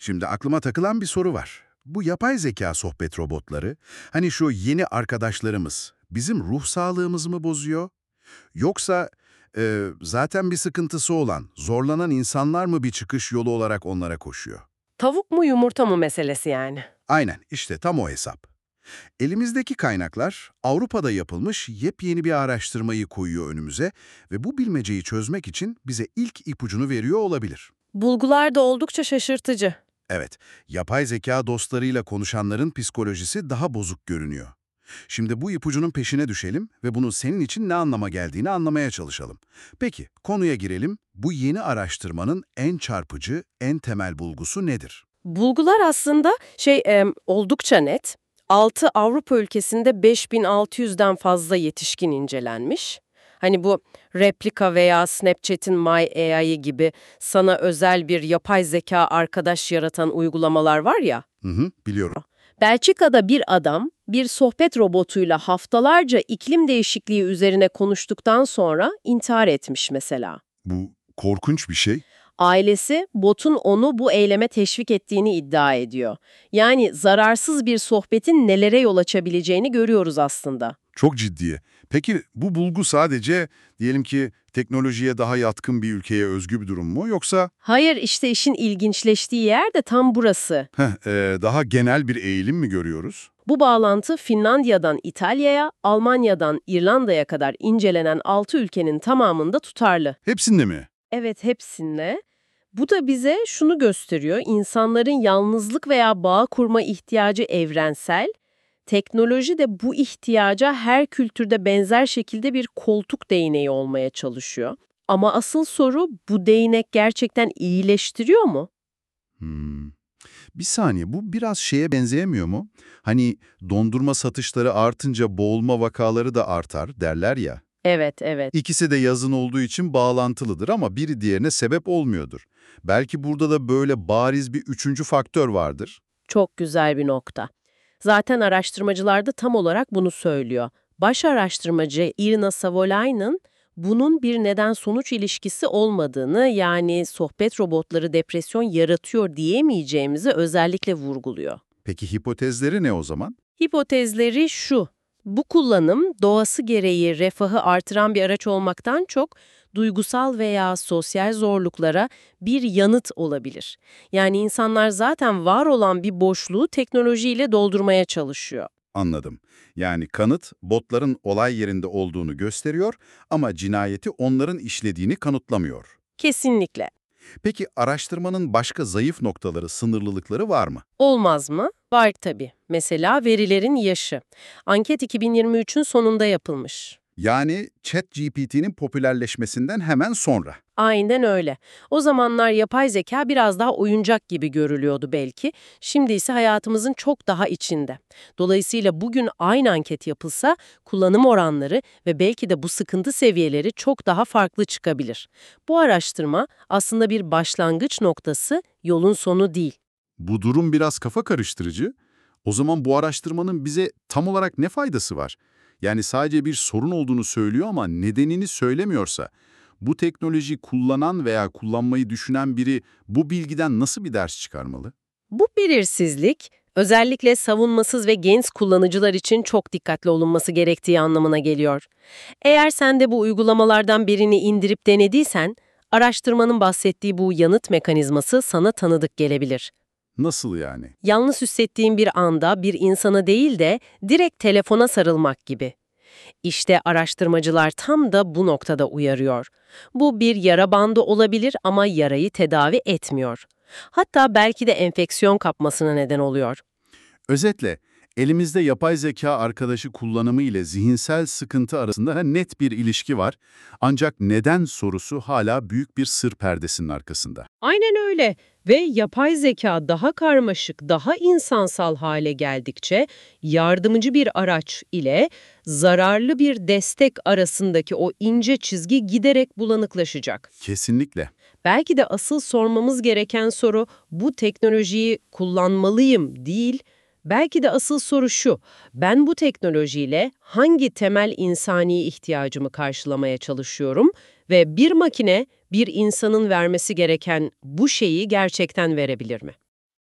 Şimdi aklıma takılan bir soru var. Bu yapay zeka sohbet robotları, hani şu yeni arkadaşlarımız, bizim ruh sağlığımızı mı bozuyor? Yoksa zaten bir sıkıntısı olan, zorlanan insanlar mı bir çıkış yolu olarak onlara koşuyor? Tavuk mu yumurta mı meselesi yani. Aynen, işte tam o hesap. Elimizdeki kaynaklar Avrupa'da yapılmış yepyeni bir araştırmayı koyuyor önümüze ve bu bilmeceyi çözmek için bize ilk ipucunu veriyor olabilir. Bulgular da oldukça şaşırtıcı. Evet, yapay zeka dostlarıyla konuşanların psikolojisi daha bozuk görünüyor. Şimdi bu ipucunun peşine düşelim ve bunu senin için ne anlama geldiğini anlamaya çalışalım. Peki, konuya girelim. Bu yeni araştırmanın en çarpıcı, en temel bulgusu nedir? Bulgular aslında oldukça net. 6 Avrupa ülkesinde 5600'den fazla yetişkin incelenmiş. Hani bu Replika veya Snapchat'in My AI'yi gibi sana özel bir yapay zeka arkadaş yaratan uygulamalar var ya. Biliyorum. Belçika'da bir adam bir sohbet robotuyla haftalarca iklim değişikliği üzerine konuştuktan sonra intihar etmiş mesela. Bu korkunç bir şey. Ailesi botun onu bu eyleme teşvik ettiğini iddia ediyor. Yani zararsız bir sohbetin nelere yol açabileceğini görüyoruz aslında. Çok ciddi. Peki bu bulgu sadece diyelim ki teknolojiye daha yatkın bir ülkeye özgü bir durum mu yoksa Hayır, işte işin ilginçleştiği yer de tam burası. daha genel bir eğilim mi görüyoruz? Bu bağlantı Finlandiya'dan İtalya'ya, Almanya'dan İrlanda'ya kadar incelenen 6 ülkenin tamamında tutarlı. Hepsinde mi? Evet, hepsinde. Bu da bize şunu gösteriyor: İnsanların yalnızlık veya bağ kurma ihtiyacı evrensel, teknoloji de bu ihtiyaca her kültürde benzer şekilde bir koltuk değneği olmaya çalışıyor. Ama asıl soru, bu değnek gerçekten iyileştiriyor mu? Hmm. Bir saniye, bu biraz şeye benzeyemiyor mu? Hani dondurma satışları artınca boğulma vakaları da artar derler ya. Evet, evet. İkisi de yazın olduğu için bağlantılıdır ama biri diğerine sebep olmuyordur. Belki burada da böyle bariz bir üçüncü faktör vardır. Çok güzel bir nokta. Zaten araştırmacılar da tam olarak bunu söylüyor. Baş araştırmacı Irina Savolainen, bunun bir neden-sonuç ilişkisi olmadığını, yani sohbet robotları depresyon yaratıyor diyemeyeceğimizi özellikle vurguluyor. Peki hipotezleri ne o zaman? Hipotezleri şu: bu kullanım doğası gereği refahı artıran bir araç olmaktan çok duygusal veya sosyal zorluklara bir yanıt olabilir. Yani insanlar zaten var olan bir boşluğu teknolojiyle doldurmaya çalışıyor. Anladım. Yani kanıt botların olay yerinde olduğunu gösteriyor ama cinayeti onların işlediğini kanıtlamıyor. Kesinlikle. Peki araştırmanın başka zayıf noktaları, sınırlılıkları var mı? Olmaz mı? Var tabii. Mesela verilerin yaşı. Anket 2023'ün sonunda yapılmış. Yani ChatGPT'nin popülerleşmesinden hemen sonra. Aynen öyle. O zamanlar yapay zeka biraz daha oyuncak gibi görülüyordu belki. Şimdi ise hayatımızın çok daha içinde. Dolayısıyla bugün aynı anket yapılsa kullanım oranları ve belki de bu sıkıntı seviyeleri çok daha farklı çıkabilir. Bu araştırma aslında bir başlangıç noktası, yolun sonu değil. Bu durum biraz kafa karıştırıcı. O zaman bu araştırmanın bize tam olarak ne faydası var? Yani sadece bir sorun olduğunu söylüyor ama nedenini söylemiyorsa, bu teknolojiyi kullanan veya kullanmayı düşünen biri bu bilgiden nasıl bir ders çıkarmalı? Bu belirsizlik, özellikle savunmasız ve genç kullanıcılar için çok dikkatli olunması gerektiği anlamına geliyor. Eğer sen de bu uygulamalardan birini indirip denediysen, araştırmanın bahsettiği bu yanıt mekanizması sana tanıdık gelebilir. Nasıl yani? Yalnız hissettiğin bir anda bir insana değil de direkt telefona sarılmak gibi. İşte araştırmacılar tam da bu noktada uyarıyor. Bu bir yara bandı olabilir ama yarayı tedavi etmiyor. Hatta belki de enfeksiyon kapmasına neden oluyor. Özetle, elimizde yapay zeka arkadaşı kullanımı ile zihinsel sıkıntı arasında net bir ilişki var. Ancak neden sorusu hala büyük bir sır perdesinin arkasında. Aynen öyle ve yapay zeka daha karmaşık, daha insansal hale geldikçe yardımcı bir araç ile zararlı bir destek arasındaki o ince çizgi giderek bulanıklaşacak. Kesinlikle. Belki de asıl sormamız gereken soru, bu teknolojiyi kullanmalıyım değil, belki de asıl soru şu: ben bu teknolojiyle hangi temel insani ihtiyacımı karşılamaya çalışıyorum ve bir makine bir insanın vermesi gereken bu şeyi gerçekten verebilir mi?